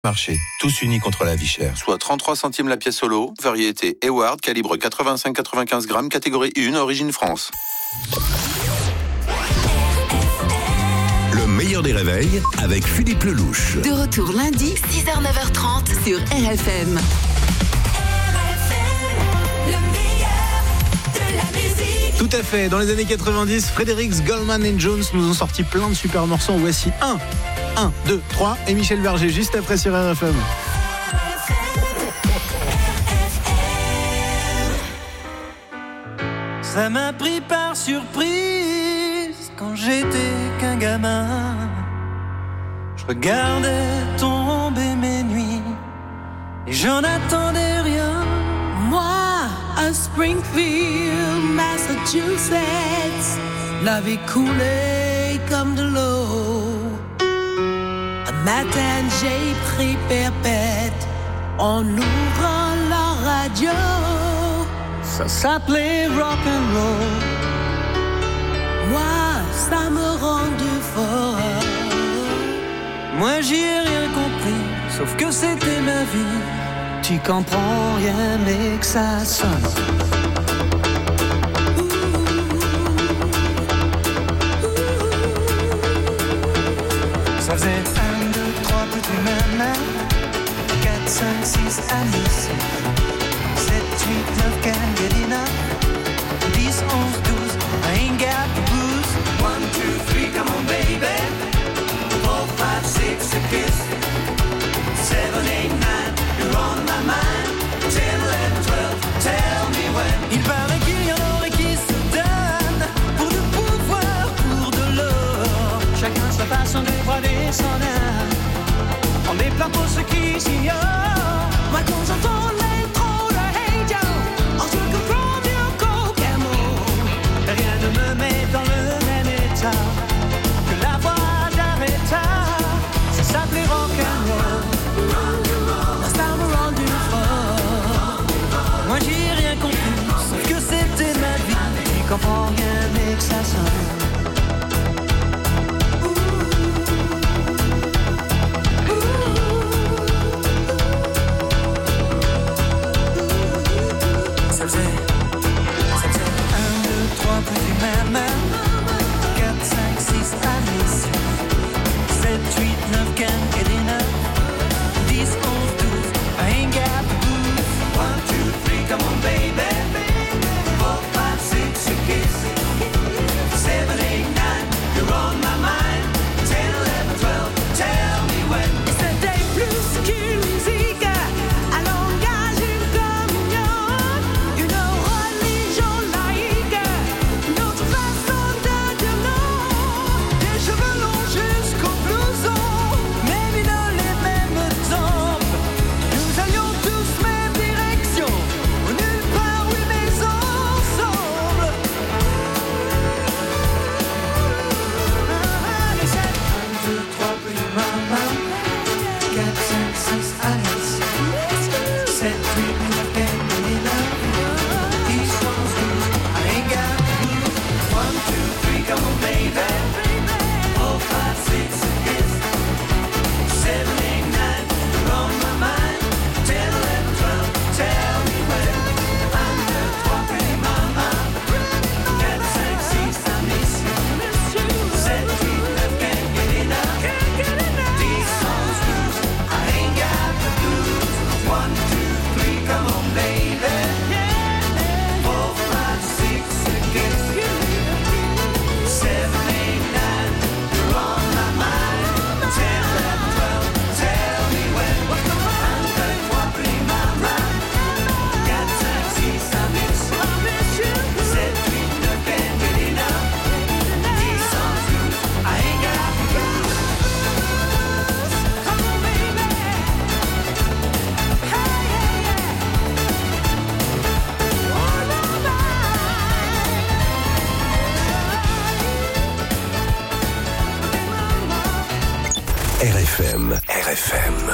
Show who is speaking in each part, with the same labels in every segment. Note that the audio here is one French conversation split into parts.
Speaker 1: Marché, tous unis contre la vie chère. Soit 33 centimes la pièce solo, variété Eward, calibre 85-95 grammes, catégorie 1, origine France.
Speaker 2: Le meilleur des réveils avec Philippe Lelouch.
Speaker 3: De retour lundi, 6h-9h30 sur RFM.
Speaker 4: Tout à fait, dans les années 90, Fredericks, Goldman et Jones nous ont sorti plein de super morceaux. Voici 1, 2, 3 et Michel Berger juste après sur RFM.
Speaker 5: Ça m'a pris par surprise quand j'étais qu'un gamin. Je regardais tomber mes nuits et j'en attendais rien.
Speaker 6: Moi, à Springfield, Massachusetts, la vie coulait comme de l'eau. Un matin, j'ai pris perpète en ouvrant la radio.
Speaker 5: Ça s'appelait rock'n'roll.
Speaker 6: Moi, ça me rendait fort.
Speaker 5: Moi, j'y ai rien compris, sauf que c'était ma vie. Tu comprends rien, mais que ça sonne. Ça faisait 1, 2, 3, petit maman. 4, 5, 6, Alice. 7, 8, 9, can't get enough. 10, 11, 12, I ain't got the blues. 1, 2, 3, come on baby. 4, 5, 6, a kiss. 7, 8, 9, you're on my mind. 10, 11, 12, tell me when. Il paraît qu'il y en aurait qui se donnent pour du pouvoir, pour de l'or. Chacun sa façon de brader son âme. On est plein pour ceux qui s'ignorent.
Speaker 6: Moi, quand j'entends l'intro de Hey Joe, en ce que prend du Kokomo,
Speaker 5: rien ne me met dans le même état que la voix d'Aretha. Ça s'appelait rock'n'roll.
Speaker 6: ça me rend du fort.
Speaker 5: Moi j'y ai rien compris, sauf que c'était ma vie. Tu comprends rien mais que ça sonne. Ça faisait 1, 2, 3, petit maman. 4, 5, 6, Alice. 7, 8, 9, can't get enough. 10, 11, 12, I ain't got the blues. 1, 2, 3, come on baby. 4, 5, 6, a kiss. 7, 8, 9, you're on my mind. 10, 11, 12, tell me when.
Speaker 6: C'était plus qu'une musique, un langage, une communion, une religion laïque, une autre façon de dire non.
Speaker 5: Des cheveux longs jusqu'au blouson, même une les mêmes tempes. Nous allions tous même direction, nulle part oui mais ensemble. Les 7, 1, 2, 3, plus maman. 4, 5, 6, Alice. 7, 8, 9, can't get enough. 10, 11, 12, I ain't got the blues. 1, 2, 3, come on baby. 4, 5, 6, a kiss. 7, 8, 9, you're on my mind. 10, 11, 12, tell me when. 1, 2, 3, pretty mama. 4, 5, 6, I miss you. 7, 8, 9, can't get enough. 10, 11, 12, I ain't got the blues. 1, 2, 3, come on baby. 4, 5, 6, a kiss. 7, 8, 9, you're on my mind. 10, 11, 12, tell me when. 1, 2, 3, pretty mama. 4, 5, 6, I miss you. 7, 8, 9, can't get enough. 10, 11, 12, I ain't got the blues.
Speaker 6: Come on, baby. Hey, hey, hey. On my
Speaker 2: RFM, RFM.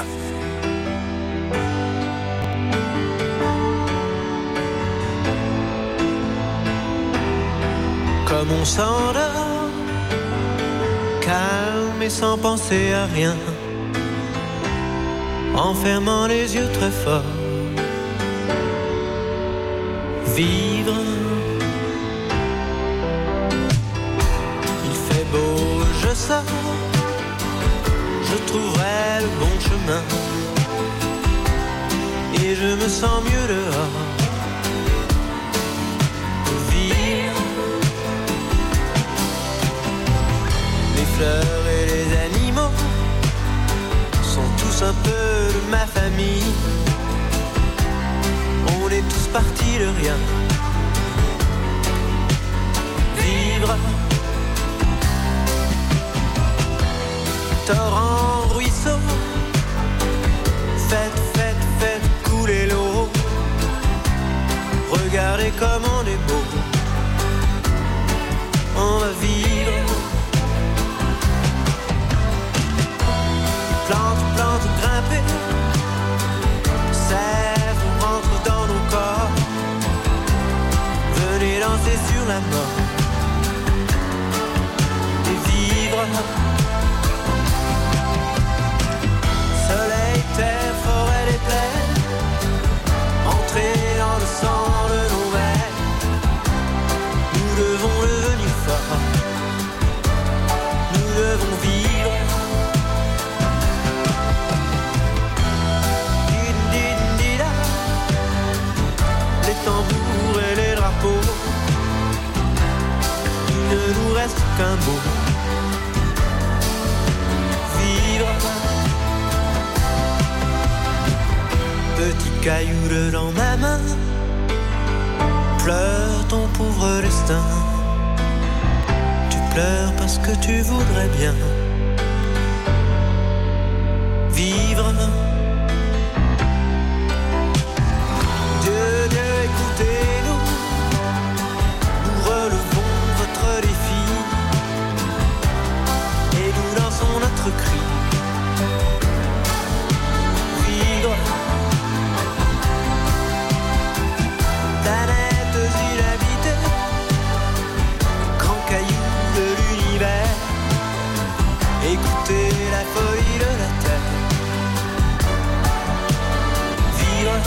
Speaker 5: Comme on s'endort, calme et sans penser à rien. en fermant les yeux très fort. Vivre. Il fait beau, je sors, je trouverai le bon chemin et je me sens mieux dehors. Vivre. Les fleurs et les animaux sont tous un peu de ma famille. On est tous partis de rien. Vivre. Torrent, ruisseau, faites, faites, faites couler l'eau. Regardez comme on est beau. On va vivre. Plantes, plantes, grimper. Sève, rentre dans nos corps. Venez danser sur la mort. Et vivre. Soleil, terre, forêt, les plaines. Entrer dans le sang de nos veines. Nous devons devenir forts. Nous devons vivre. Din-din-di-da. Les tambours et les drapeaux. Il ne nous reste qu'un mot. Vivre. Petit caillou dans ma main, pleure ton pauvre destin. Tu pleures parce que tu voudrais bien vivre. Dieu, Dieu, écoutez-nous. Nous relevons votre défi et nous lançons notre cri. Vivre. Planètes inhabitées, grands cailloux de l'univers. Écoutez la folie de la terre. Vivre.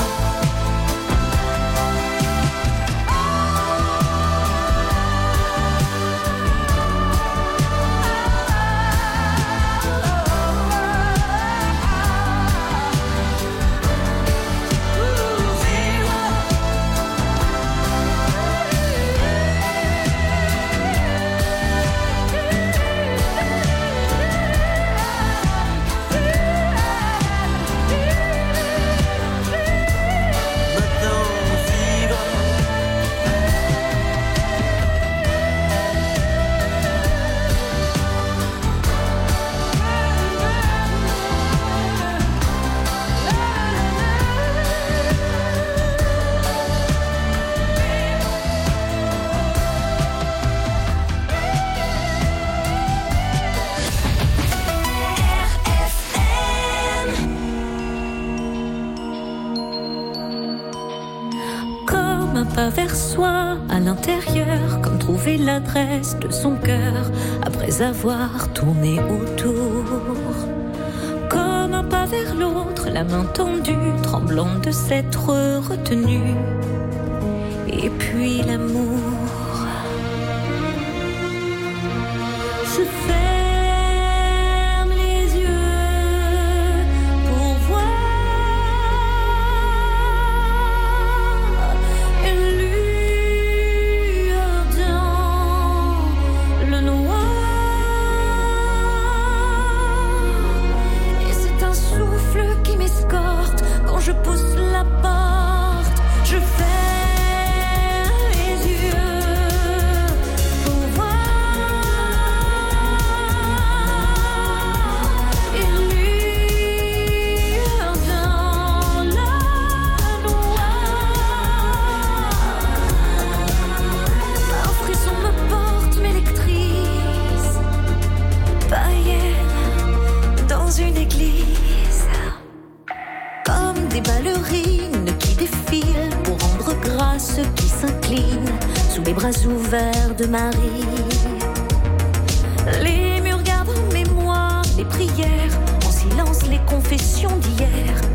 Speaker 7: Vers soi, à l'intérieur, comme trouver l'adresse de son cœur après avoir tourné autour. Comme un pas vers l'autre, la main tendue, tremblant de s'être retenu. Et puis l'amour. Je ferme les yeux pour voir. Je pousse la porte, je ferme les yeux pour voir une lueur dans la noire. Un frisson me porte, m'électrise, païenne dans une église. Des ballerines qui défilent pour rendre grâce ceux qui s'inclinent sous les bras ouverts de Marie. Les murs gardent en mémoire les prières, en silence les confessions d'hier.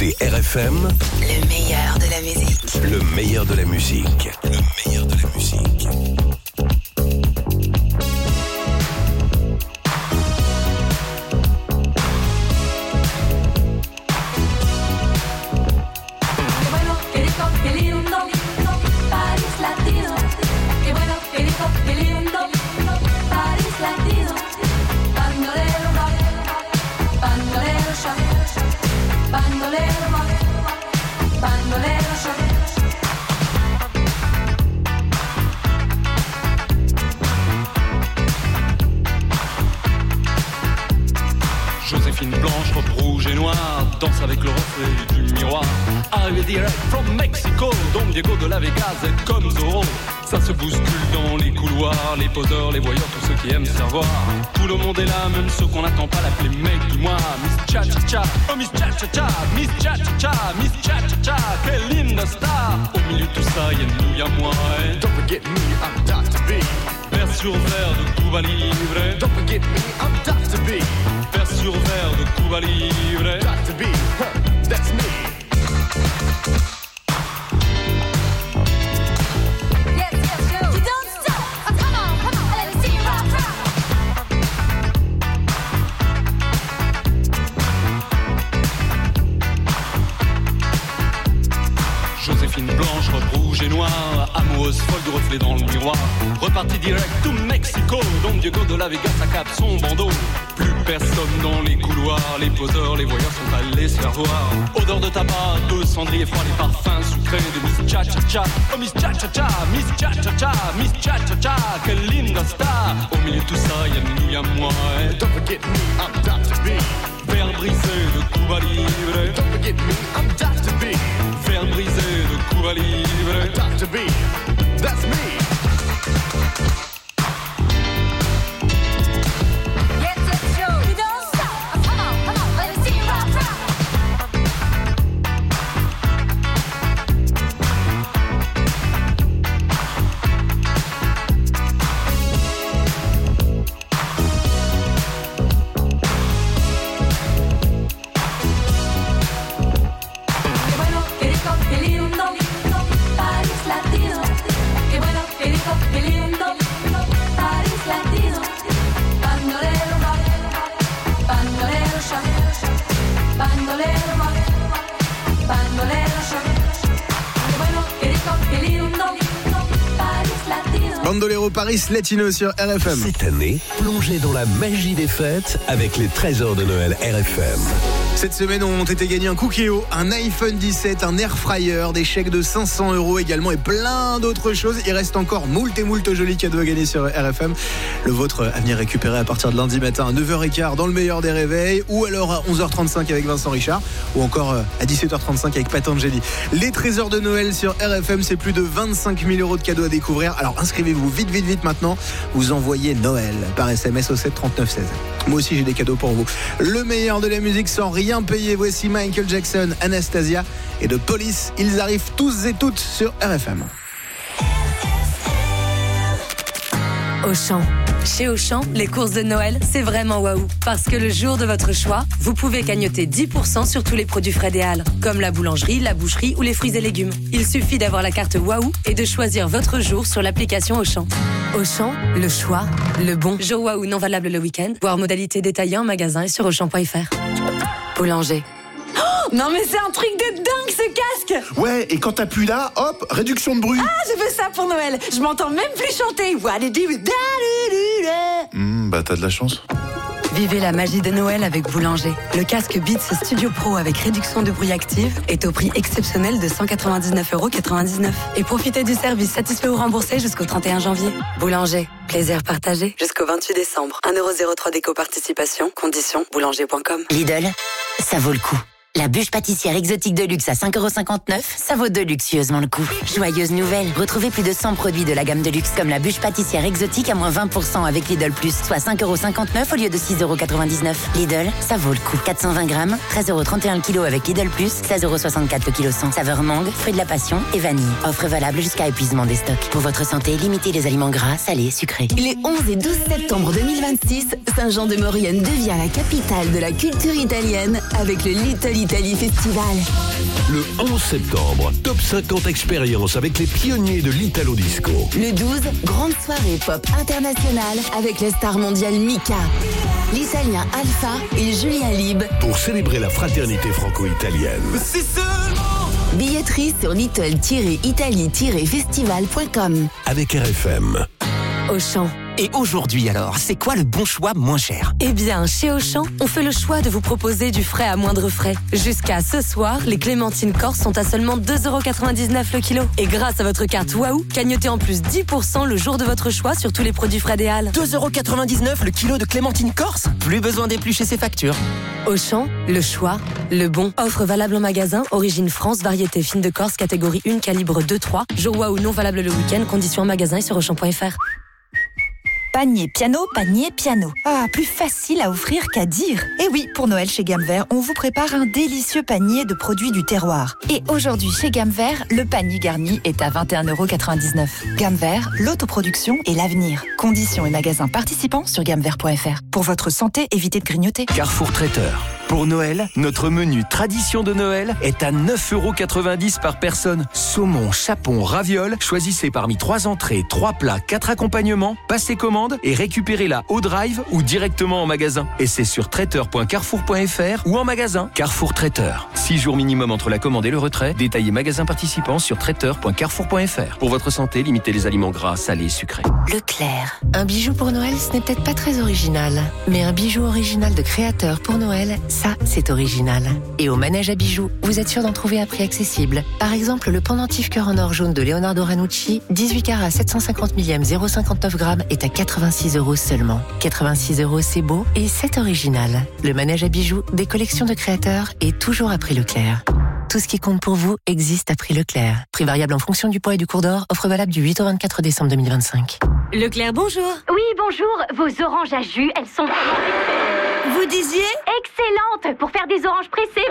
Speaker 2: écoutez RFM,
Speaker 3: Le meilleur de la musique.
Speaker 2: le meilleur de la musique. Le meilleur de la musique.
Speaker 6: Qué bueno, qué rico, qué lindo, París Latino. Qué bueno, qué rico, qué lindo, París Latino. Bandolero rock, bandolero shock, bandolero rock, bandolero shock.
Speaker 8: Joséphine Blanche, robe rouge et noire, danse avec le reflet du miroir. Arrivé direct from Mexico, Don Diego de la Vegas est comme Zorro. Ça se bouscule dans les couloirs, les poseurs, les voyeurs, tous ceux qui aiment se faire voir. Tout le monde est là, même ceux qu'on n'attend pas, l'appeler mec du mois. Miss Cha-Cha-Cha, oh Miss Cha-Cha-Cha, Miss Cha-Cha-Cha, Miss Cha-Cha-Cha, quelle linda star. Au milieu de tout ça, y'a nous, y'a moi, eh. Don't forget me, I'm Dr. B. Verre sur verre de Cuba Libre. Don't forget me, I'm Dr. B. Verre sur verre de Cuba Libre. Dr. B, that's me.
Speaker 6: Yes, yes, yo. You don't stop. Oh, come on, let me see you rock, rock.
Speaker 8: Joséphine Blanche, robe rouge et noire, amoureuse folle du reflet dans le miroir. Reparti direct to Mexico, Don Diego de la Vegas accable son bandeau. Plus personne dans les couloirs, les poseurs, les voyeurs sont allés se faire voir. Odeur de tabac, de cendrier froid, les parfums sucrés de Miss Cha-Cha-Cha. Oh Miss Cha-Cha-Cha, Miss Cha-Cha-Cha, Miss Cha-Cha-Cha, quelle linda star. Au milieu de tout ça, y'a nous, y'a moi, eh. Don't forget me, I'm Dr. B. Verre brisé de Cuba Libre. Don't forget me, I'm Dr. B. Verre brisé de Cuba Libre. Dr. B, that's me.
Speaker 6: Yes, yes, yo. You don't stop. Oh, come on, let me see you rock, rock. Qué bueno, qué rico, qué lindo, París Latino. Qué bueno, qué rico, qué lindo, París Latino. Bandolero rock, bandolero shock, bandolero rock, bandolero shock. Qué bueno, qué rico, qué lindo, París Latino.
Speaker 4: Bandolero Paris Latino sur RFM.
Speaker 2: Cette année, plongez dans la magie des fêtes avec les trésors de Noël RFM.
Speaker 4: Cette semaine, ont été gagnés un Cookéo, un iPhone 17, un Air Fryer, des chèques de 500 € également et plein d'autres choses. Il reste encore moult jolis cadeaux à gagner sur RFM. Le vôtre à venir récupérer à partir de lundi matin à 9h15 dans le meilleur des réveils, ou alors à 11h35 avec Vincent Richard, ou encore à 17h35 avec Patangeli. Les trésors de Noël sur RFM, c'est plus de 25 000 € de cadeaux à découvrir. Alors inscrivez-vous vite maintenant. Vous envoyez Noël par SMS au 7 39 16. Moi aussi j'ai des cadeaux pour vous. Le meilleur de la musique sans rien payer. Voici Michael Jackson, Anastasia et The Police. Ils arrivent tous et toutes sur RFM.
Speaker 9: Auchan. Chez Auchan, les courses de Noël, c'est vraiment waouh. Parce que le jour de votre choix, vous pouvez cagnoter 10% sur tous les produits frais des Halles, comme la boulangerie, la boucherie ou les fruits et légumes. Il suffit d'avoir la carte waouh et de choisir votre jour sur l'application Auchan. Auchan, le choix, le bon. Jour waouh non valable le week-end. Voir modalité détaillée en magasin et sur auchan.fr. Boulanger. Non mais c'est un truc de dingue ce casque.
Speaker 10: Ouais, et quand t'appuies là, hop, réduction de bruit.
Speaker 9: Ah, je veux ça pour Noël. Je m'entends même plus chanter.
Speaker 10: Bah t'as de la chance.
Speaker 9: Vivez la magie de Noël avec Boulanger. Le casque Beats Studio Pro avec réduction de bruit active est au prix exceptionnel de 199,99 €. Et profitez du service satisfait ou remboursé jusqu'au 31 janvier. Boulanger, plaisir partagé jusqu'au 28 décembre. 1,03 € d'éco-participation, conditions boulanger.com.
Speaker 11: Lidl, ça vaut le coup. La bûche pâtissière exotique de luxe à 5,59 €, ça vaut de luxueusement le coup. Joyeuse nouvelle, retrouvez plus de 100 produits de la gamme de luxe comme la bûche pâtissière exotique à moins 20% avec Lidl Plus, soit 5,59 € au lieu de 6,99 €. Lidl, ça vaut le coup. 420 grammes, 13,31 € le kilo avec Lidl Plus, 16,64 € le kilo 100. Saveur mangue, fruit de la passion et vanille. Offre valable jusqu'à épuisement des stocks. Pour votre santé, limitez les aliments gras, salés, sucrés.
Speaker 3: Les 11 et 12 septembre 2026, Saint-Jean-de-Maurienne devient la capitale de la culture italienne avec le Little Italie Festival.
Speaker 2: Le 11 septembre, top 50 expériences avec les pionniers de l'Italo Disco.
Speaker 3: Le 12, grande soirée pop internationale avec les stars mondiales Mika, l'Italien Alpha et Julien Lib.
Speaker 2: Pour célébrer la fraternité franco-italienne.
Speaker 3: Billetterie sur little-italie-festival.com.
Speaker 2: Avec RFM.
Speaker 9: Auchan.
Speaker 12: Et aujourd'hui alors, c'est quoi le bon choix moins cher?
Speaker 9: Eh bien, chez Auchan, on fait le choix de vous proposer du frais à moindre frais. Jusqu'à ce soir, les clémentines corse sont à seulement 2,99€ le kilo. Et grâce à votre carte Waouh, cagnotez en plus 10% le jour de votre choix sur tous les produits Fred et Halles.
Speaker 12: 2,99€ le kilo de clémentine corse? Plus besoin d'éplucher ses factures.
Speaker 9: Auchan, le choix, le bon. Offre valable en magasin, origine France, variété fine de Corse, catégorie 1, calibre 2-3. Jour Waouh non valable le week-end, conditions en magasin et sur Auchan.fr.
Speaker 13: Panier piano, panier piano. Ah, plus facile à offrir qu'à dire. Et oui, pour Noël chez Gamme Vert, on vous prépare un délicieux panier de produits du terroir. Et aujourd'hui chez Gamme Vert, le panier garni est à 21,99€. Gamme Vert, l'autoproduction et l'avenir. Conditions et magasins participants sur gammevert.fr. Pour votre santé, évitez de grignoter.
Speaker 14: Carrefour Traiteur. Pour Noël, notre menu tradition de Noël est à 9,90€ par personne. Saumon, chapon, ravioles, choisissez parmi 3 entrées, 3 plats, 4 accompagnements, passez commande et récupérez-la au drive ou directement en magasin. Et c'est sur traiteur.carrefour.fr ou en magasin. Carrefour Traiteur. 6 jours minimum entre la commande et le retrait. Détaillez magasin participant sur traiteur.carrefour.fr. Pour votre santé, limitez les aliments gras, salés et sucrés.
Speaker 15: Leclerc. Un bijou pour Noël, ce n'est peut-être pas très original. Mais un bijou original de créateur pour Noël, ça, c'est original. Et au manège à bijoux, vous êtes sûr d'en trouver à prix accessible. Par exemple, le pendentif cœur en or jaune de Leonardo Ranucci, 18 carats 750 millième 0,59 grammes, est à 86€ seulement. 86€, c'est beau et c'est original. Le manège à bijoux, des collections de créateurs et toujours à prix Leclerc. Tout ce qui compte pour vous existe à prix Leclerc. Prix variable en fonction du poids et du cours d'or. Offre valable du 8 au 24 décembre 2025.
Speaker 9: Leclerc, bonjour.
Speaker 16: Oui, bonjour. Vos oranges à jus, elles sont vraiment excellentes.
Speaker 9: Vous disiez?
Speaker 16: Excellentes pour faire des oranges pressées.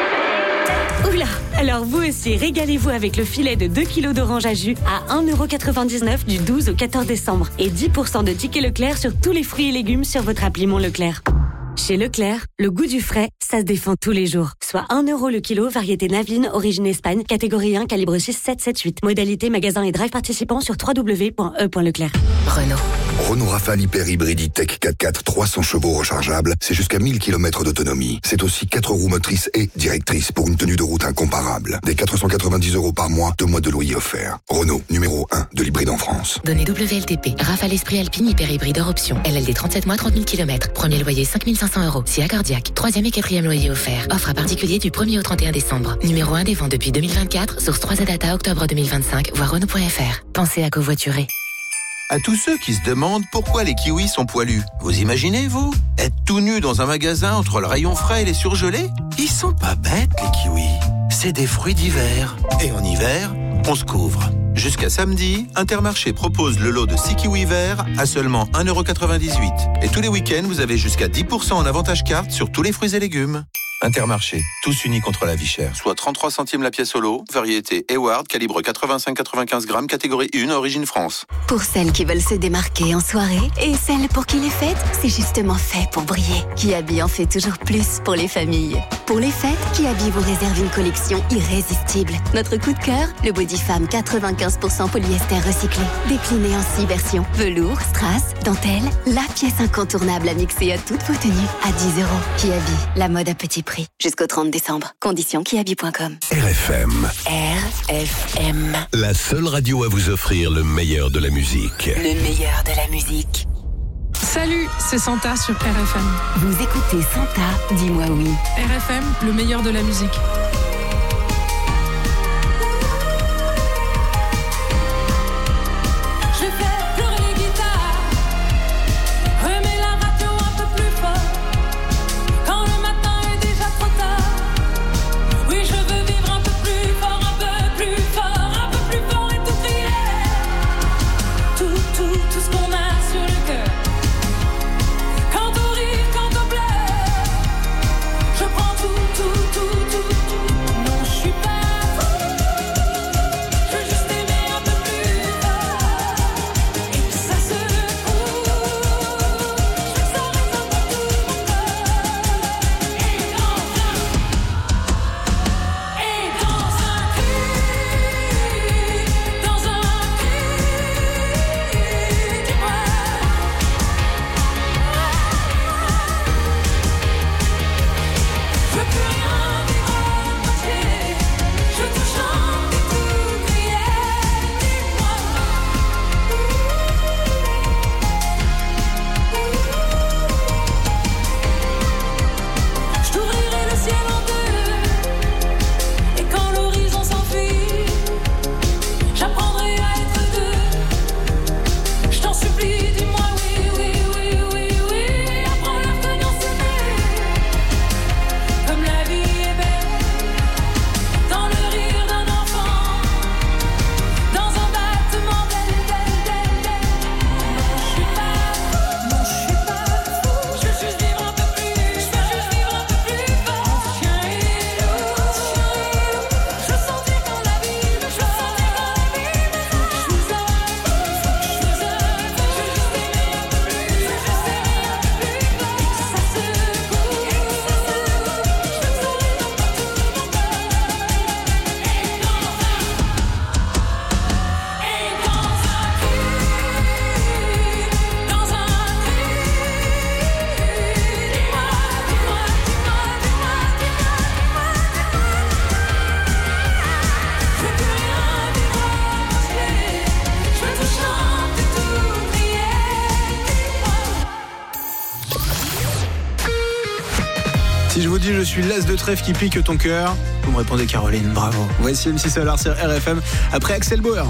Speaker 9: Oula. Alors vous aussi, régalez-vous avec le filet de 2 kg d'oranges à jus à 1,99€ du 12 au 14 décembre. Et 10% de tickets Leclerc sur tous les fruits et légumes sur votre appli Mon Leclerc. Chez Leclerc, le goût du frais, ça se défend tous les jours. Soit 1€ le kilo, variété Navine, origine Espagne, catégorie 1, calibre 6778. Modalité magasin et drive participants sur www.e.leclerc.
Speaker 17: Renault Rafale Hyper Hybride E-Tech 4x4 300 chevaux rechargeables, c'est jusqu'à 1000 km d'autonomie. C'est aussi 4 roues motrices et directrices pour une tenue de route incomparable. Des 490€ par mois, 2 mois de loyer offerts. Renault, numéro 1 de l'hybride en France.
Speaker 15: Données WLTP. Rafale Esprit Alpine Hyper Hybride hors option. LLD 37 mois, 30 000 km. Premier loyer 5500€. SIA cardiaque. 3e et 4e loyer offert. Offre à particulier du 1er au 31 décembre. Numéro 1 des ventes depuis 2024. Source 3Z Data octobre 2025. Voir Renault.fr. Pensez à covoiturer.
Speaker 1: À tous ceux qui se demandent pourquoi les kiwis sont poilus. Vous imaginez, vous? Être tout nu dans un magasin entre le rayon frais et les surgelés? Ils sont pas bêtes, les kiwis. C'est des fruits d'hiver. Et en hiver, on se couvre. Jusqu'à samedi, Intermarché propose le lot de 6 kiwis verts à seulement 1,98€. Et tous les week-ends, vous avez jusqu'à 10% en avantage carte sur tous les fruits et légumes. Intermarché, tous unis contre la vie chère. Soit 33 centimes la pièce au lot, variété Eward, calibre 85-95 grammes, catégorie 1, origine France.
Speaker 3: Pour celles qui veulent se démarquer en soirée et celles pour qui les fêtes, c'est justement fait pour briller. Kiabi en fait toujours plus pour les familles. Pour les fêtes, Kiabi vous réserve une collection irrésistible. Notre coup de cœur, le body femme 95% polyester recyclé. Décliné en 6 versions. Velours, strass, dentelle, la pièce incontournable à mixer à toutes vos tenues à 10€. Kiabi, la mode à petit prix. Jusqu'au 30 décembre. Conditions kiabi.com.
Speaker 2: RFM.
Speaker 15: RFM.
Speaker 2: La seule radio à vous offrir le meilleur de la musique.
Speaker 15: Le meilleur de la musique.
Speaker 18: Salut, c'est Santa sur RFM.
Speaker 3: Vous écoutez Santa, dis-moi oui.
Speaker 18: RFM, le meilleur de la musique.
Speaker 6: Je vais faire pleurer les guitares. Remets la radio un peu plus fort. Quand le matin est déjà trop tard. Oui, je veux vivre un peu plus fort, un peu plus fort, un peu plus fort et tout crier. Tout ce qu'on a sur le cœur. Quand on rit, quand on pleure. Je prends tout.
Speaker 4: dit je suis l'as de trèfle qui pique ton cœur. Vous me répondez Caroline, bravo. Voici MC Solar sur RFM après Axel Bauer.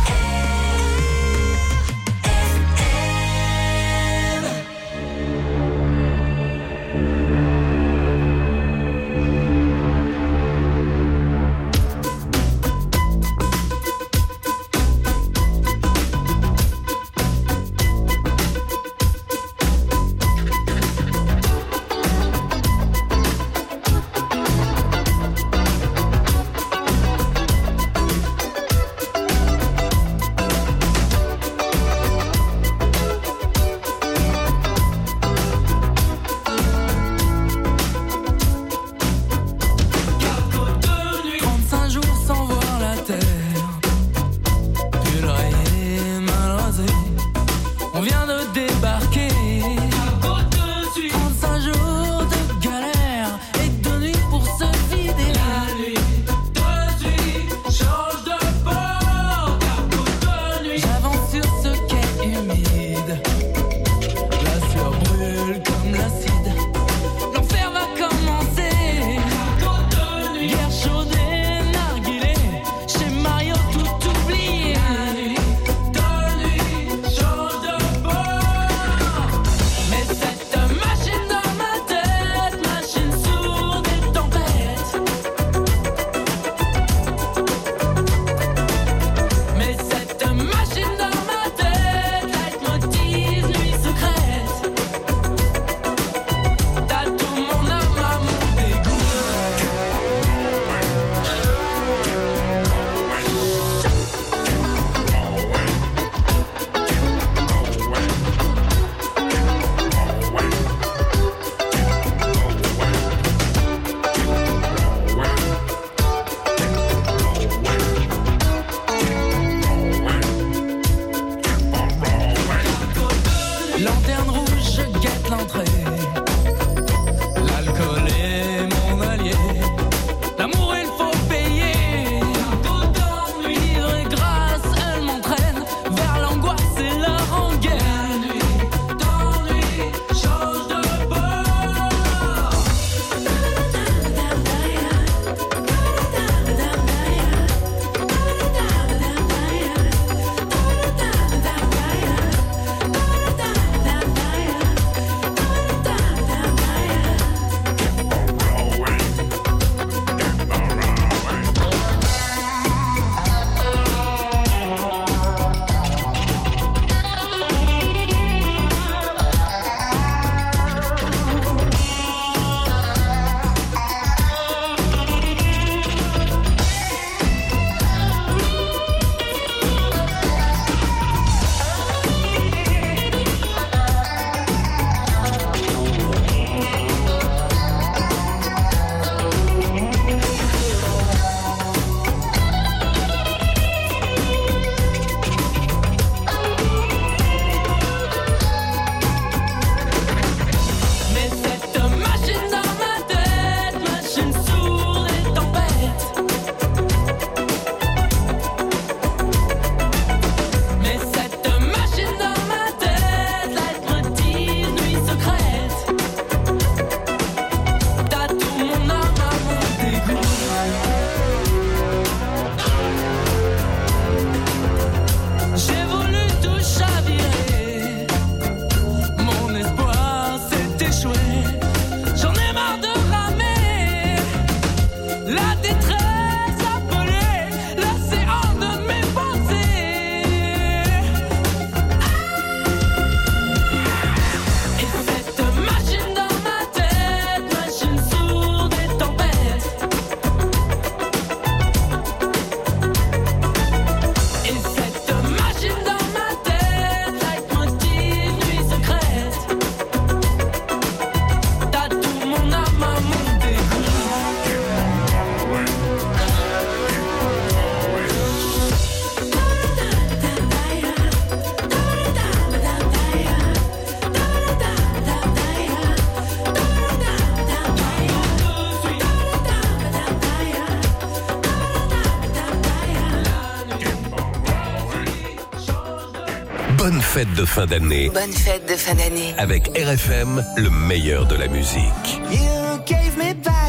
Speaker 2: Bonne fête de fin d'année.
Speaker 9: Bonne fête de fin d'année.
Speaker 2: Avec RFM, le meilleur de la musique.
Speaker 5: You gave me back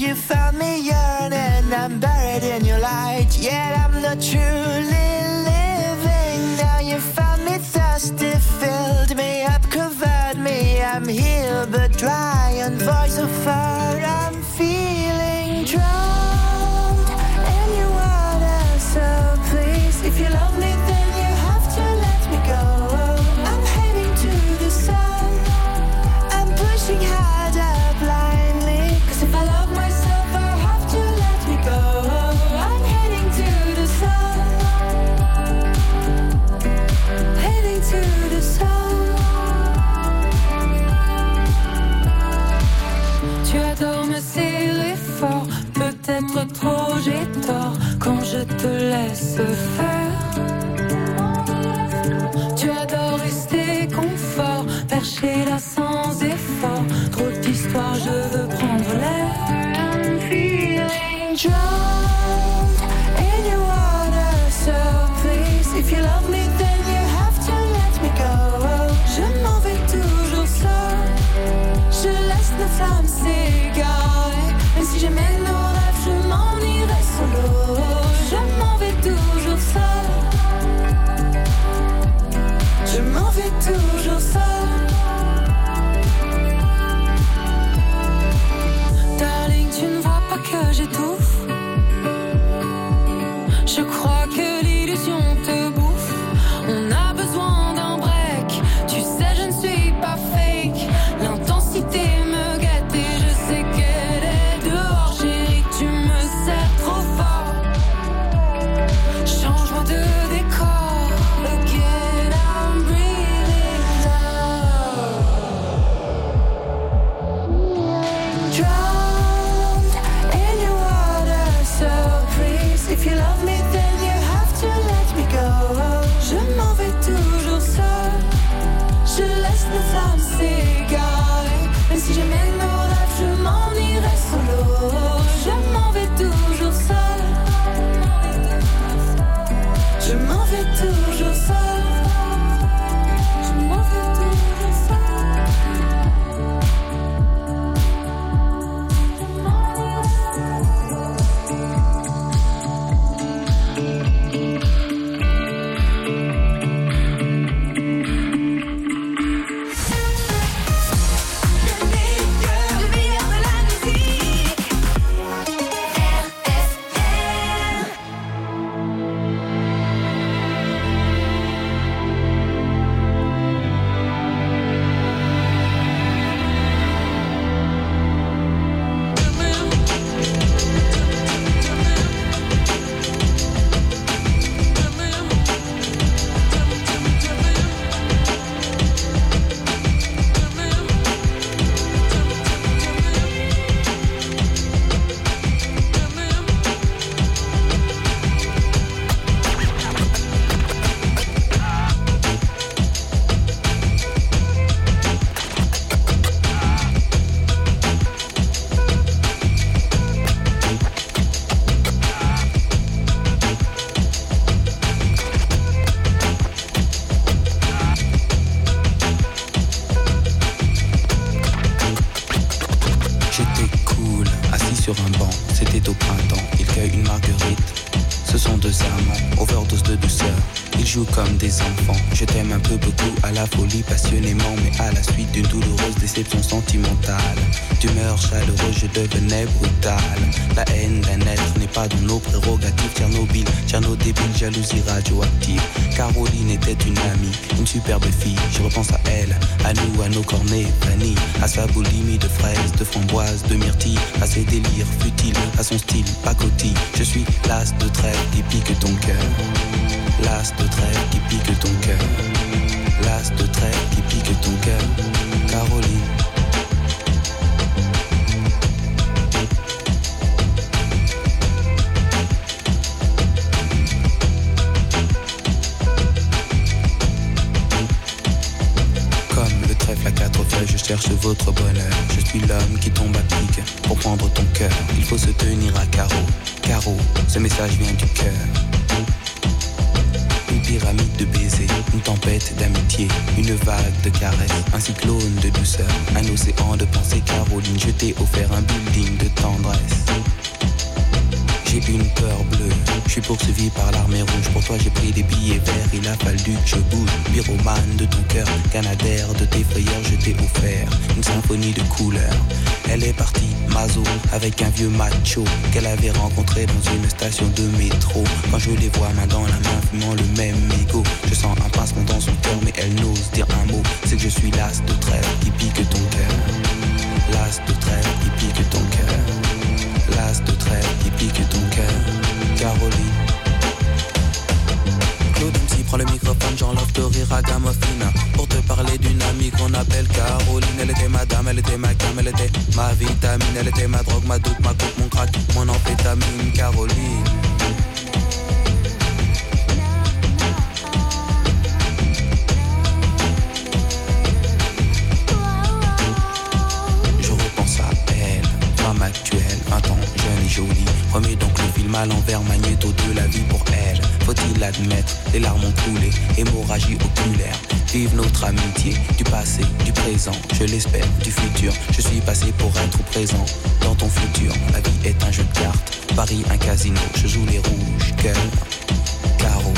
Speaker 5: you found me yearning, I'm buried in your light, yet I'm not truly living. Now you found me thirsty, filled me up, covered me. I'm here but dry, and voice of fire, I'm feeling drowned in your water. So please, if you love me, then you have to let me go. I'm heading to the sun, I'm pushing harder blindly, 'cause if I love myself, I have to let me go. I'm heading to the sun, heading to the sun. Tu adores me serrer fort, peut-être trop j'ai tort quand je te laisse faire. Tu adores rester confort, perché là sans effort. Trop d'histoires, je veux prendre l'air. I'm feeling drowned in your water, so please, if you love me, then you have to let me go. Je m'en vais toujours seul, je laisse nos flammes s'égarer. Même si j'aimais nos rêves, je m'en irai solo. Je m'en vais toujours seul, je m'en vais toujours seul. Darling, tu ne vois pas que j'étouffe. Je crois que l'illusion te bouffe. On a besoin d'un break. Tu sais, je ne suis pas fake. L'intensité me guette et je sais qu'elle est dehors. Chérie, tu me sers trop fort. Change-moi de décor. Again, I'm breathing down. Drowned in your water, so please, if you love me, then you have to let me go. Je m'en vais toujours seul, je laisse nos flammes s'égarer. Même si j'aimais nos rêves, je m'en irai solo. Je m'en vais toujours seul, je m'en vais toujours seul, je m'en vais toujours seul.
Speaker 19: sur un banc, c'était au printemps, il cueille une marguerite. Ce sont deux amants, overdose de douceur. Ils jouent comme des enfants. Je t'aime un peu beaucoup, à la folie passionnément, mais à la suite d'une douloureuse déception sentimentale. D'humeur chaleureuse, je devenais brutal. La haine d'un être n'est pas dans nos prérogatives. Tchernobyl, Tcherno débile, jalousie radioactive. Caroline était une amie, une superbe fille. Je repense à elle, à nous, à nos cornets vanille, à sa boulimie de fraises, de framboises, de myrtilles, à ses délires futiles, à son style pacotille. Je suis l'as de trêve qui pique ton cœur. L'as de trêve qui pique ton cœur. L'as de trêve qui pique ton cœur. Caroline. Comme le trèfle à quatre feuilles, je cherche votre bonheur. Je suis l'homme qui tombe à pic pour prendre ton cœur. Il faut se tenir à carreau. Carreau, ce message vient du cœur. Une pyramide de baisers, une tempête d'amitié, une vague de caresses, un cyclone de douceur, un océan de pensées. Caroline, je t'ai offert un building de tendresse. J'ai une peur bleue, je suis poursuivi par l'armée rouge. Pour toi j'ai pris des billets verts, il a fallu que je bouge. Pyromane de ton cœur, canadaire de tes frayeurs, je t'ai offert une symphonie de couleurs. Elle est partie, Mazo, avec un vieux macho qu'elle avait rencontré dans une station de métro. Quand je les vois main dans la main, fumant le même mégot, je sens un pincement dans son cœur, mais elle n'ose dire un mot. C'est que je suis l'as de trêve qui pique ton cœur. L'as de trêve qui pique ton cœur. L'as de trêve qui pique ton cœur. Caroline. Claude MC prend le microphone, j'enlève de rire à Gamofina pour te parler d'une amie qu'on appelle Caroline. Elle était ma dame, elle était ma cam, elle était ma vitamine. Elle était ma drogue, ma doute, ma coupe, mon crack, mon amphétamine. Caroline. Actuelle, 20 ans, jeune et jolie. Remets donc le film à l'envers, magnéto de la vie pour elle. Faut-il l'admettre, les larmes ont coulé, hémorragie oculaire. Vive notre amitié, du passé, du présent, je l'espère, du futur. Je suis passé pour être présent dans ton futur. La vie est un jeu de cartes, Paris un casino. Je joue les rouges, cœur, carreau.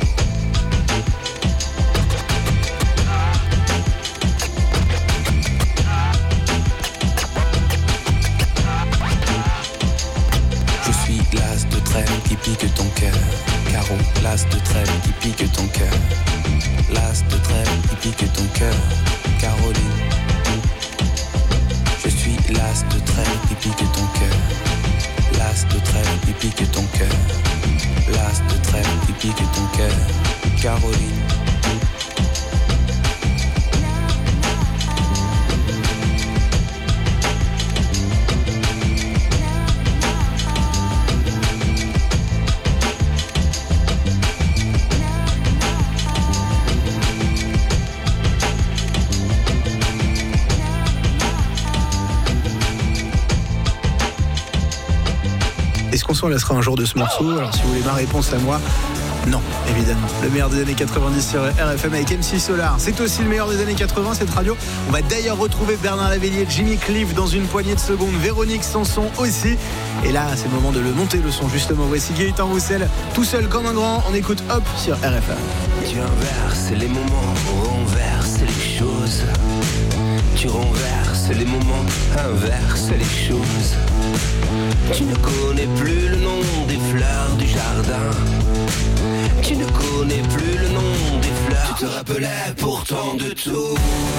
Speaker 19: L'as de trêve qui pique ton cœur. Carreau, l'as de trêve qui pique ton cœur. L'as de trêve qui pique ton cœur. Caroline. Je suis l'as de trêve qui pique ton cœur. L'as de trêve qui pique ton cœur. L'as de trêve qui pique ton cœur. Caroline.
Speaker 4: Est-ce qu'on s'en laissera un jour de ce morceau? Alors si vous voulez ma réponse à moi, non, évidemment. Le meilleur des années 90 sur RFM avec MC Solar. C'est aussi le meilleur des années 80, cette radio. On va d'ailleurs retrouver Bernard Lavilliers, Jimmy Cliff dans une poignée de secondes. Véronique Sanson aussi. Et là, c'est le moment de le monter le son, justement. Voici Gaëtan Roussel, tout seul comme un grand. On écoute Hop sur RFM.
Speaker 20: Tu inverses les moments, renverses les choses. Tu renverses les moments, inverses les choses. Tu ne connais plus le nom des fleurs du jardin. Tu ne connais plus le nom des fleurs. Tu te rappelais pourtant de tout.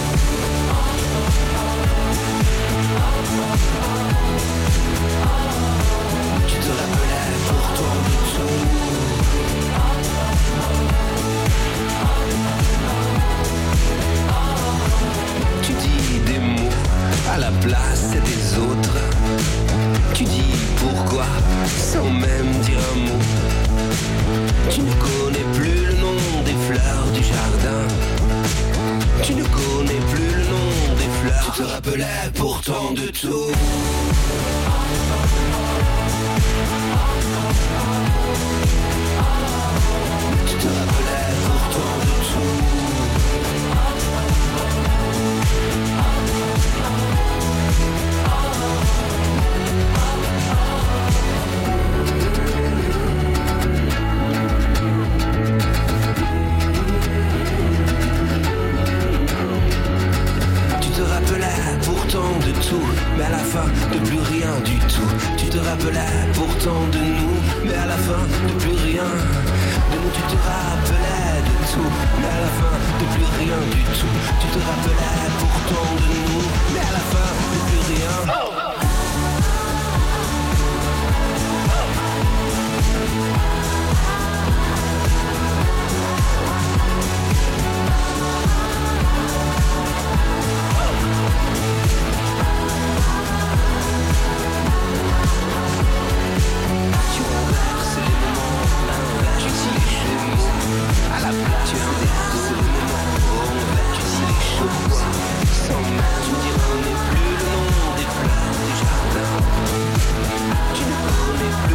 Speaker 20: Tu te rappelais pourtant de tout. Tu dis des mots à la place des autres. Tu dis pourquoi sans même dire un mot. Tu ne connais plus le nom des fleurs du jardin. Tu ne connais plus le nom des fleurs. Tu te rappelais pourtant de tout. Tu te rappelais pourtant de tout. Pourtant de tout, mais à la fin de plus rien du tout. Tu te rappelais pourtant de nous, mais à la fin de plus rien de nous. Tu te rappelais de tout, mais à la fin de plus rien du tout. Tu te rappelais pourtant de nous, mais à la fin de plus rien.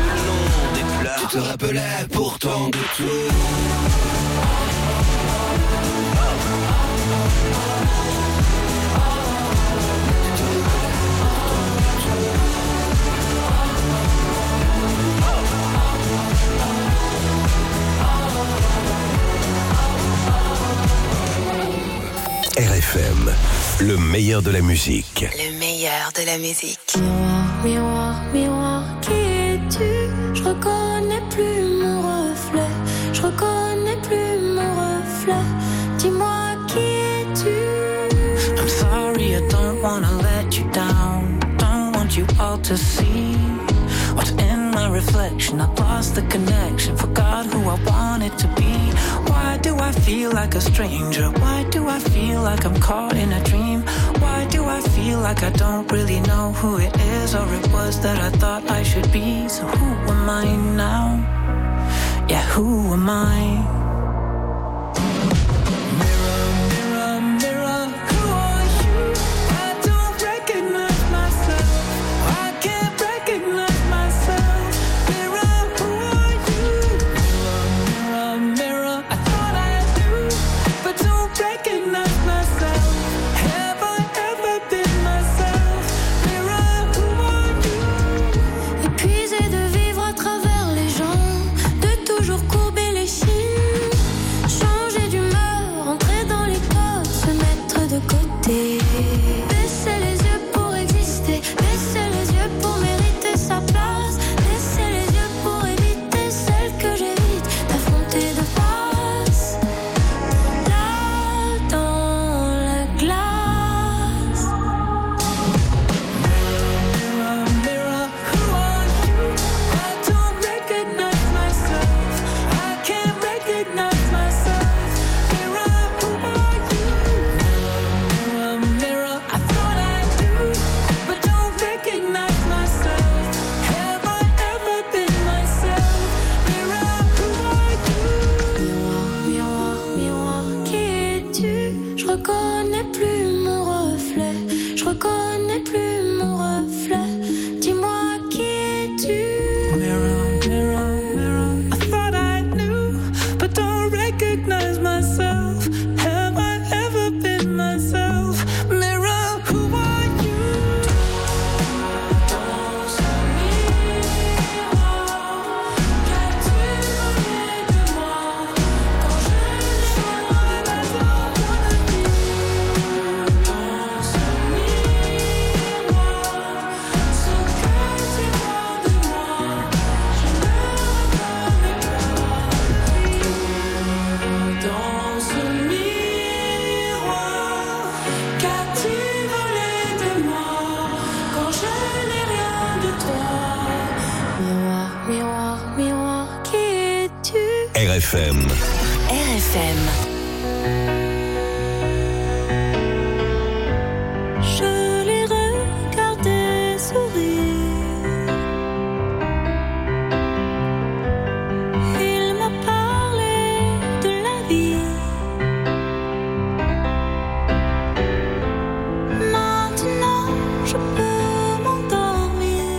Speaker 20: Tu te rappelais pourtant de tout.
Speaker 2: RFM, le meilleur de la musique.
Speaker 3: Le meilleur de la musique.
Speaker 7: Miroir, miroir, qui es-tu? Je reconnais plus mon reflet. Je reconnais plus mon reflet. Dis-moi qui es-tu?
Speaker 5: I'm sorry, I don't wanna let you down. Don't want you all to see what's in my reflection. I lost the connection, forgot who I wanted to be. Why do I feel like a stranger? Why do I feel like I'm caught in a dream? Why do I feel like I don't really know who it is or it was that I thought I should be? So who am I now? Yeah, who am I?
Speaker 7: Épuisé de vivre à travers les gens, de toujours courber les chines, changer d'humeur, entrer dans les codes, se mettre de côté, baisser les yeux pour exister, baisser les yeux pour mériter sa place, baisser les yeux pour éviter celle que j'évite d'affronter de face. Là dans la glace. Miroir, miroir, qui es-tu? Je reconnais plus mon reflet. Je reconnais plus mon reflet. Dis-moi qui es-tu?
Speaker 5: Mirror, mirror, mirror. I thought I knew, but don't recognize myself. Have I ever been myself? Mirror, who are you? Dans ce miroir, qu'as-tu volé de moi quand je n'ai pas besoin de vie? Dans ce miroir, ce que tu vois de moi, je ne reconnais pas. Dans ce miroir, qu'as-tu volé de moi quand je n'ai rien de toi?
Speaker 7: Miroir, miroir, miroir, qui es-tu?
Speaker 2: RFM.
Speaker 3: RFM.
Speaker 7: Je l'ai regardé sourire. Il m'a parlé de la vie. Maintenant, je peux m'endormir.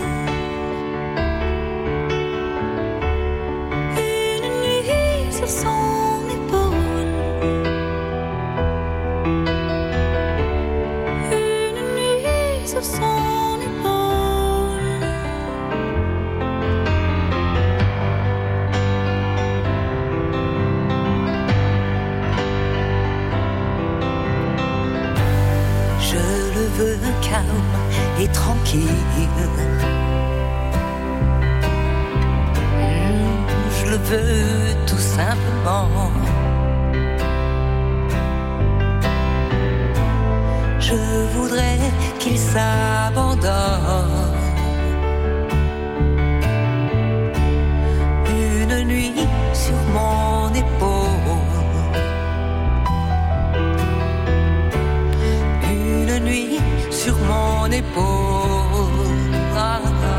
Speaker 7: Une nuit sur son épaule. Une nuit sur son épaule.
Speaker 5: Je le veux calme et tranquille. Je le veux tout simplement. Je voudrais qu'il s'abandonne. Une nuit sur mon épaule. Une nuit sur mon épaule. Ah, ah.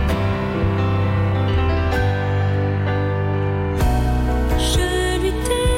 Speaker 7: Je lui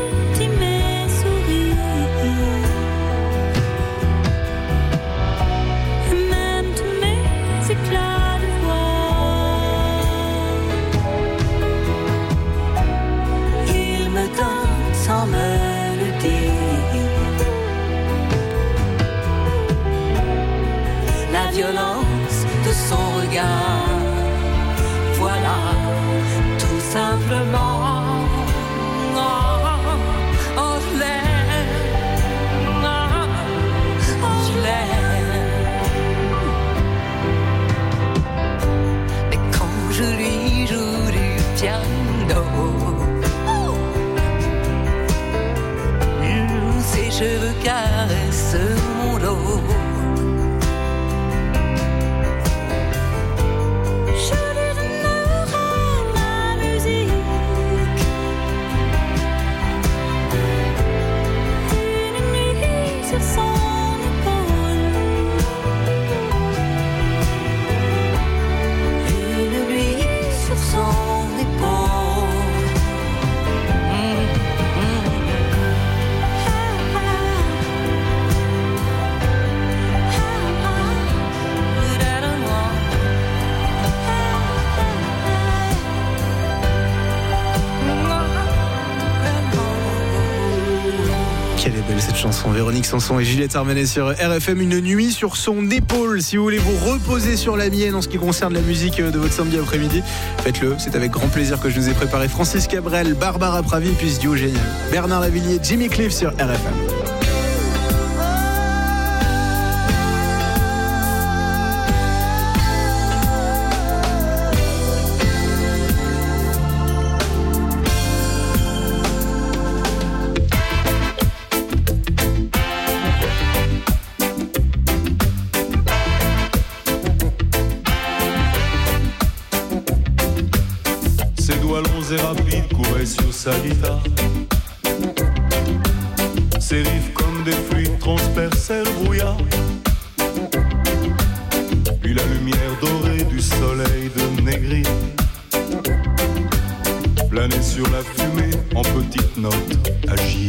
Speaker 4: chanson. Véronique Sanson et Juliette Armanet sur RFM. Une nuit sur son épaule. Si vous voulez vous reposer sur la mienne en ce qui concerne la musique de votre samedi après-midi, faites-le. C'est avec grand plaisir que je vous ai préparé Francis Cabrel, Barbara Pravi et puis ce duo génial. Bernard Lavilliers, Jimmy Cliff sur RFM.
Speaker 21: Sa guitare, ses riffs comme des fluides transperçaient le brouillard. Puis la lumière dorée du soleil de Négri planait sur la fumée en petites notes agiles.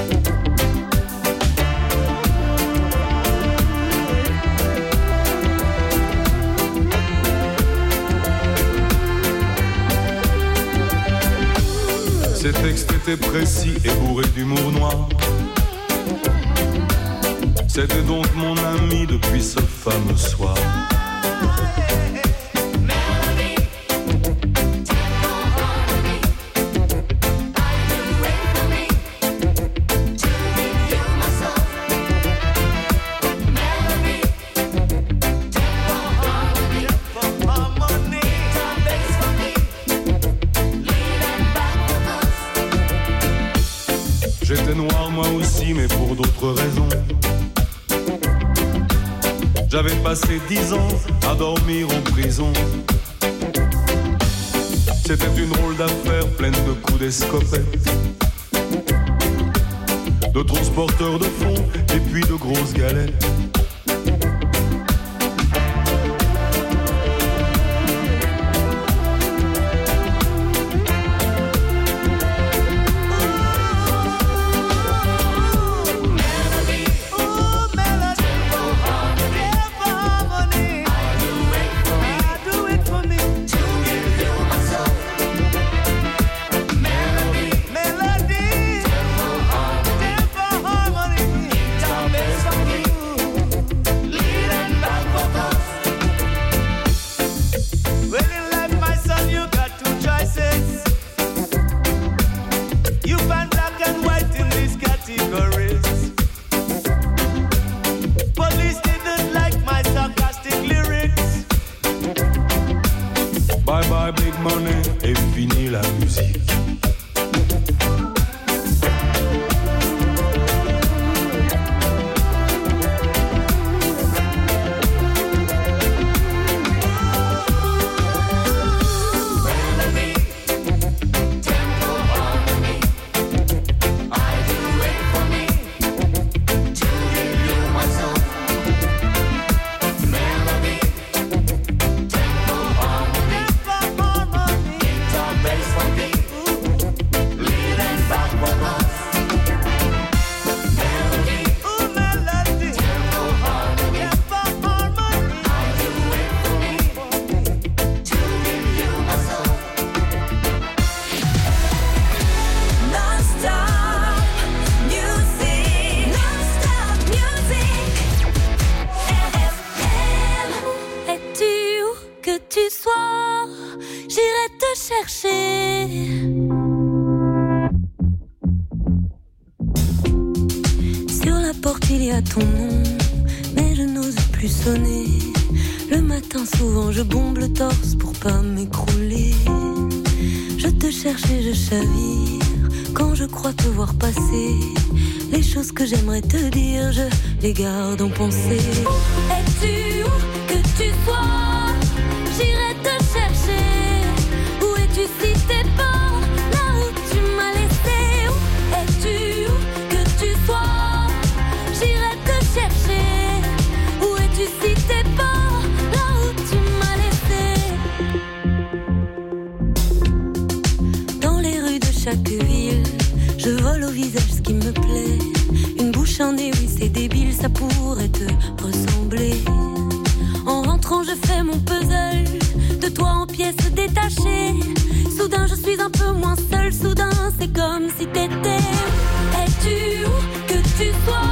Speaker 21: Ces textes étaient précis et bourrés d'humour noir. C'était donc mon ami depuis ce fameux soir. J'étais noir moi aussi, mais pour d'autres raisons. J'avais passé 10 ans à dormir en prison. C'était une drôle d'affaire pleine de coups d'escopette, de transporteurs de fonds et puis de grosses galettes.
Speaker 7: Les gardes ont pensé. Es-tu où que tu sois? J'irai te chercher. Où es-tu si t'es pas là où tu m'as laissé? Où es-tu où que tu sois? J'irai te chercher. Où es-tu si t'es pas là où tu m'as laissé? Dans les rues de chaque ville, je vole au visage ce qui me plaît. Une bouche, un nez, oui c'est débile, ça pourrait te ressembler. En rentrant je fais mon puzzle de toi en pièces détachées. Soudain je suis un peu moins seule, soudain c'est comme si t'étais. Es-tu où que tu sois?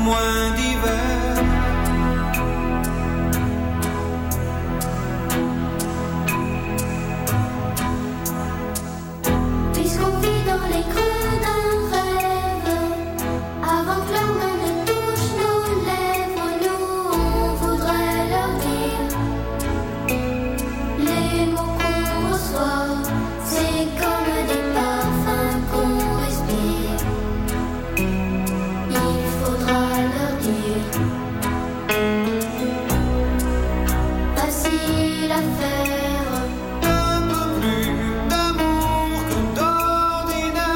Speaker 5: moins d'hiver.
Speaker 6: Puisqu'on vit dans les creux d'un rêve, avant que leurs mains ne touchent nos lèvres, nous on voudrait leur dire les mots qu'on reçoit, c'est comme des parfums qu'on respire. Il faudra leur dire facile à faire.
Speaker 5: Un peu plus d'amour que d'ordinaire.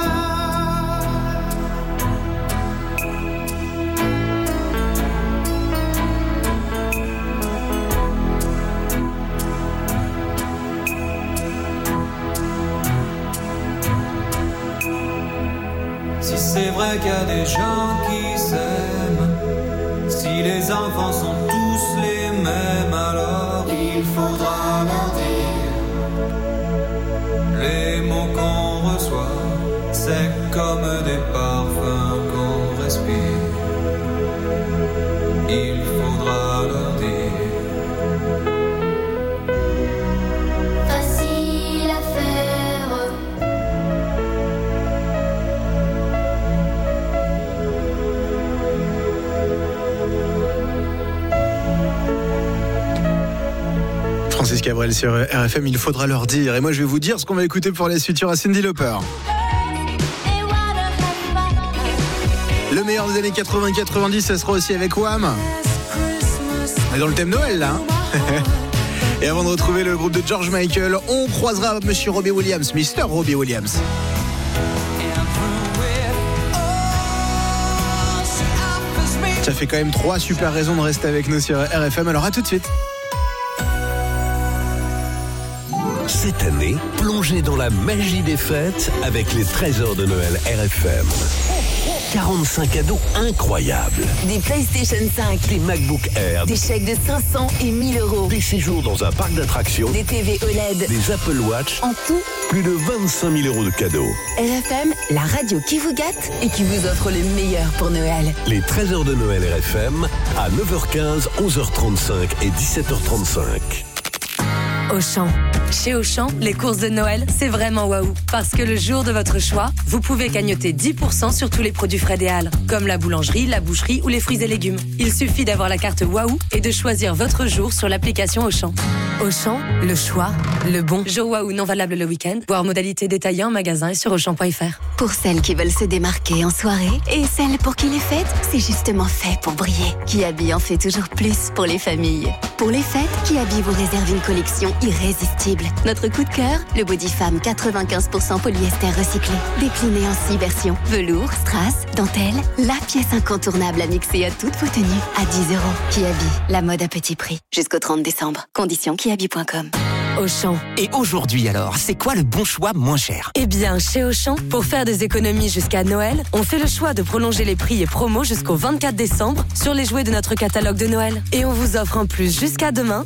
Speaker 5: Si c'est vrai qu'il y a des gens qui s'aiment, si les enfants sont tous les mêmes, alors il faudra leur dire les mots qu'on reçoit, c'est comme des parfums qu'on respire. Il faudra leur dire
Speaker 6: Facile à faire.
Speaker 4: Francis Cabrel sur RFM, il faudra leur dire. Et moi, je vais vous dire ce qu'on va écouter pour la suite. Il y aura Cyndi Lauper. Le meilleur des années 80-90, ça sera aussi avec Wham. On est dans le thème Noël, là. Et avant de retrouver le groupe de George Michael, on croisera Monsieur Robbie Williams, Mr. Robbie Williams. Ça fait quand même 3 super raisons de rester avec nous sur RFM. Alors à tout de suite.
Speaker 2: Cette année, plongez dans la magie des fêtes avec les trésors de Noël RFM. 45 cadeaux incroyables.
Speaker 3: Des PlayStation 5,
Speaker 2: Des MacBook Air,
Speaker 3: des chèques de 500 et 1000 euros,
Speaker 2: des séjours dans un parc d'attractions,
Speaker 3: des TV OLED,
Speaker 2: des Apple Watch,
Speaker 3: en tout.
Speaker 2: plus de 25 000 euros de cadeaux.
Speaker 3: RFM, la radio qui vous gâte et qui vous offre le meilleur pour Noël.
Speaker 2: Les trésors de Noël RFM à 9h15, 11h35 et 17h35.
Speaker 9: Auchan. Chez Auchan, les courses de Noël, c'est vraiment waouh. Parce que le jour de votre choix, vous pouvez cagnoter 10% sur tous les produits frais des Halles, comme la boulangerie, la boucherie ou les fruits et légumes. Il suffit d'avoir la carte waouh et de choisir votre jour sur l'application Auchan. Auchan, le choix, le bon. Jour waouh non valable le week-end. Voir modalité détaillée en magasin et sur Auchan.fr.
Speaker 3: Pour celles qui veulent se démarquer en soirée et celles pour qui les fêtes, c'est justement fait pour briller. Qui habille en fait toujours plus pour les familles. Pour les fêtes, Qui habille vous réserve une collection irrésistible. Notre coup de cœur, le body femme 95% polyester recyclé. Décliné en 6 versions. Velours, strass, dentelle, la pièce incontournable à mixer à toutes vos tenues. À 10 €. Qui habille, la mode à petit prix. Jusqu'au 30 décembre. Conditions kihabille.com.
Speaker 9: Auchan.
Speaker 12: Et aujourd'hui alors, c'est quoi le bon choix moins cher?
Speaker 9: Eh bien, chez Auchan, pour faire des économies jusqu'à Noël, on fait le choix de prolonger les prix et promos jusqu'au 24 décembre sur les jouets de notre catalogue de Noël. Et on vous offre en plus jusqu'à demain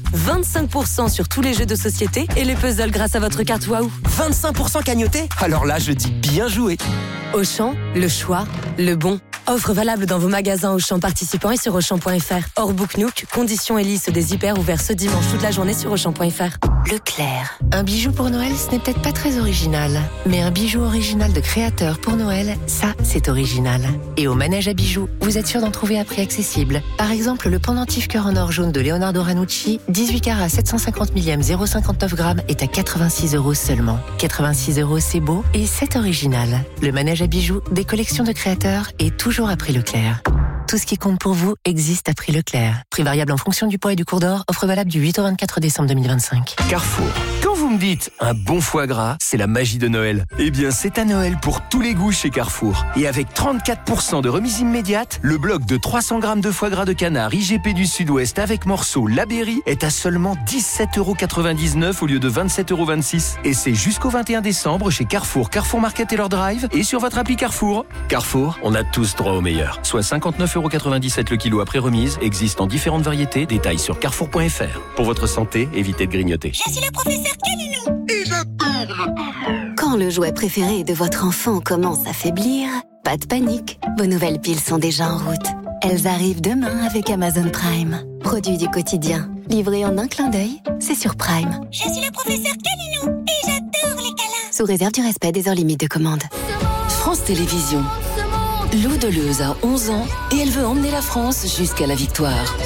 Speaker 9: 25% sur tous les jeux de société et les puzzles grâce à votre carte Waouh.
Speaker 12: 25% cagnoté? Alors là, je dis bien joué.
Speaker 9: Auchan, le choix, le bon. Offre valable dans vos magasins Auchan participants et sur Auchan.fr. Hors Book Nook, conditions et liste des hyper ouverts ce dimanche toute la journée sur Auchan.fr.
Speaker 15: Leclerc. Un bijou pour Noël, ce n'est peut-être pas très original. Mais un bijou original de créateur pour Noël, ça, c'est original. Et au manège à bijoux, vous êtes sûr d'en trouver à prix accessible. Par exemple, le pendentif cœur en or jaune de Leonardo Ranucci, 18 carats 750 millième 0,59 grammes, est à 86 € seulement. 86 €, c'est beau et c'est original. Le manège à bijoux, des collections de créateurs et toujours à prix Leclerc. Tout ce qui compte pour vous existe à prix Leclerc. Prix variable en fonction du poids et du cours d'or. Offre valable du 8 au 24 décembre 2025.
Speaker 14: Carrefour. Quand vous me dites un bon foie gras, c'est la magie de Noël. Eh bien, c'est à Noël pour tous les goûts chez Carrefour. Et avec 34% de remise immédiate, le bloc de 300 grammes de foie gras de canard IGP du Sud-Ouest avec morceaux La Berry est à seulement 17,99 € au lieu de 27,26 €. Et c'est jusqu'au 21 décembre chez Carrefour, Carrefour Market et leur drive et sur votre appli Carrefour. Carrefour, on a tous droit au meilleur. Soit 59,97 € le kilo après remise, existe en différentes variétés. Détails sur carrefour.fr. Pour votre santé, évitez de grignoter.
Speaker 3: Je suis le professeur Calinou et j'adore. Quand le jouet préféré de votre enfant commence à faiblir, pas de panique. Vos nouvelles piles sont déjà en route. Elles arrivent demain avec Amazon Prime. Produits du quotidien. Livrés en un clin d'œil, c'est sur Prime.
Speaker 8: Je suis le professeur Calilou et j'adore les câlins.
Speaker 3: Sous réserve du respect des heures limites de commande.
Speaker 22: France Télévisions. Lou Deleuze a 11 ans et elle veut emmener la France jusqu'à la victoire.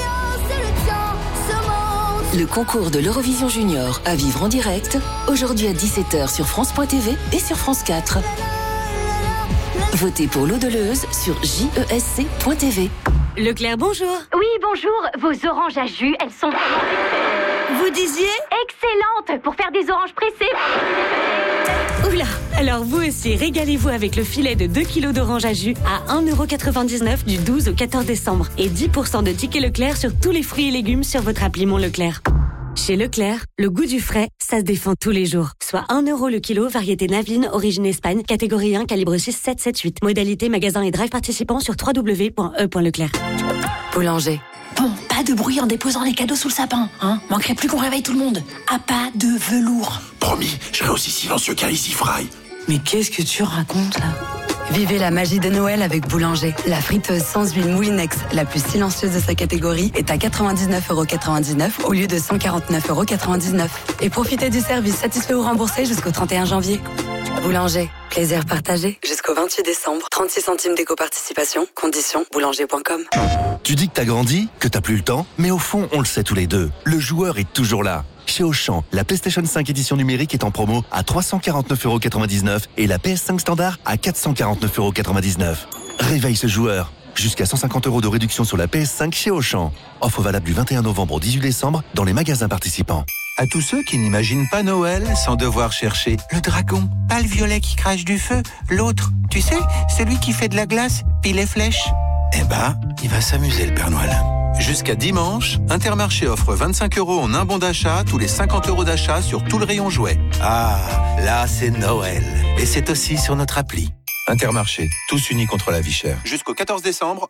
Speaker 22: Le concours de l'Eurovision Junior à vivre en direct, aujourd'hui à 17h sur France.tv et sur France 4. Votez pour Lou Deleuze sur jesc.tv.
Speaker 9: Leclerc, bonjour.
Speaker 16: Oui, bonjour. Vos oranges à jus, elles sont vraiment...
Speaker 9: Vous disiez ?
Speaker 16: Excellentes pour faire des oranges pressées.
Speaker 9: Oula. Alors vous aussi, régalez-vous avec le filet de 2 kg d'oranges à jus à 1,99€ du 12 au 14 décembre. Et 10% de tickets Leclerc sur tous les fruits et légumes sur votre appli Mon Leclerc. Chez Leclerc, le goût du frais, ça se défend tous les jours. Soit 1€ le kilo, variété Navine, origine Espagne, catégorie 1, calibre 6,778. Modalité magasin et drive participants sur www.e.leclerc.
Speaker 22: Boulanger.
Speaker 23: Bon, pas de bruit en déposant les cadeaux sous le sapin, hein. Manquerait plus qu'on réveille tout le monde. À pas de velours.
Speaker 10: Promis, je serai aussi silencieux qu'un Easy Fry.
Speaker 23: Mais qu'est-ce que tu racontes, là ?
Speaker 9: Vivez la magie de Noël avec Boulanger. La friteuse sans huile Moulinex, la plus silencieuse de sa catégorie, est à 99,99€ au lieu de 149,99€. Et profitez du service satisfait ou remboursé jusqu'au 31 janvier. Boulanger, plaisir partagé jusqu'au 28 décembre. 36 centimes d'éco-participation, conditions boulanger.com.
Speaker 24: Tu dis que t'as grandi, que t'as plus le temps, mais au fond, on le sait tous les deux. Le joueur est toujours là. Chez Auchan, la PlayStation 5 édition numérique est en promo à 349,99€ et la PS5 standard à 449,99€. Réveille ce joueur. Jusqu'à 150€ de réduction sur la PS5 chez Auchan. Offre valable du 21 novembre au 18 décembre dans les magasins participants.
Speaker 1: À tous ceux qui n'imaginent pas Noël sans devoir chercher le dragon, pas le violet qui crache du feu, l'autre, tu sais, celui qui fait de la glace, puis les flèches. Eh ben, il va s'amuser le Père Noël. Jusqu'à dimanche, Intermarché offre 25€ en un bon d'achat tous les 50€ d'achat sur tout le rayon jouets. Ah, là c'est Noël. Et c'est aussi sur notre appli. Intermarché, tous unis contre la vie chère. Jusqu'au 14 décembre,